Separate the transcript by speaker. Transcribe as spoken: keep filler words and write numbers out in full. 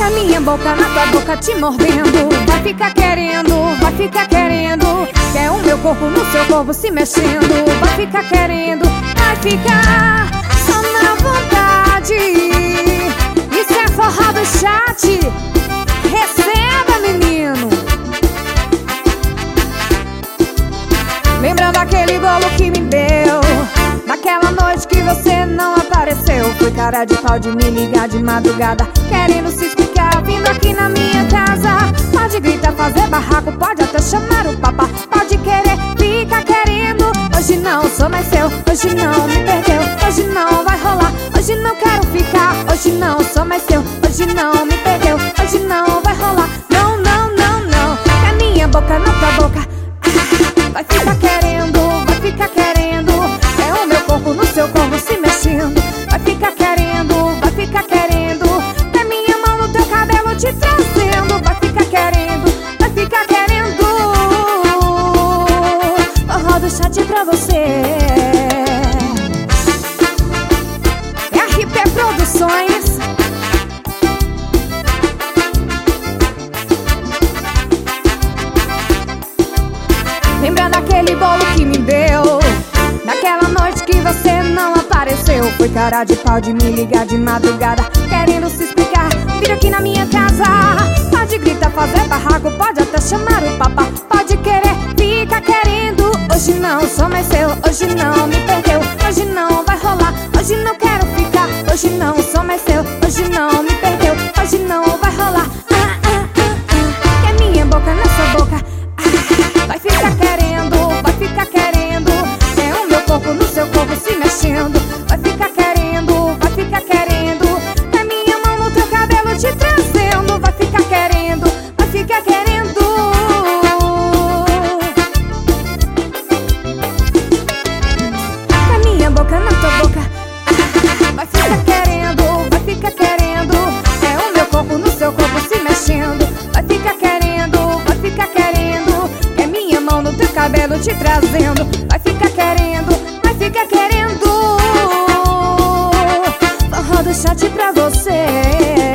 Speaker 1: a minha boca na tua boca te mordendo. Vai ficar querendo, vai ficar querendo. Quer o meu corpo no seu corpo se mexendo. Vai ficar querendo, vai ficar só na vontade. Isso é forró do chat. Receba, menino. Lembrando aquele bolo que me deu naquela noite que você não apareceu. Foi cara de pau de me ligar de madrugada, querendo se explicar, vindo aqui na minha casa. Pode gritar, fazer barraco, pode até chamar o papá. Pode querer, fica querendo. Hoje não sou mais seu, hoje não me perdeu. Hoje não vai rolar, hoje não quero ficar. Hoje não sou mais seu, hoje não me perdeu. Hoje não vai rolar, não, não, não, não. Que a minha boca na tua boca vai ficar querendo, vai ficar querendo. É o meu corpo no seu corpo se mexendo. Vai ficar querendo, vai ficar querendo. É minha mão no teu cabelo te trazendo. Vai ficar querendo, vai ficar querendo. Forró do chat pra você. R P Produções. Lembrando aquele bolo que me deu naquela noite que você não apareceu. Foi cara de pau de me ligar de madrugada, querendo se explicar, vir aqui na minha casa. Pode gritar, fazer barraco, pode até chamar o papá. Pode querer, fica querendo. Hoje não sou mais seu, hoje não me perdeu. Hoje não vai rolar, hoje não quero ficar. Hoje não sou mais seu, hoje não me perdeu. Hoje não vai rolar, ah, ah, ah, ah. Que a minha boca na sua boca, ah, vai ficar querendo, vai ficar querendo. É o meu corpo no seu corpo se mexendo. Vai ficar querendo, vai ficar querendo. É minha mão no teu cabelo te trazendo. Vai ficar querendo, vai ficar querendo. É minha boca na tua boca, ah, vai ficar querendo, vai ficar querendo. É o meu corpo no seu corpo se mexendo. Vai ficar querendo, vai ficar querendo. É minha mão no teu cabelo te trazendo. Vai ficar querendo, vai ficar querendo. Forró do chat pra você.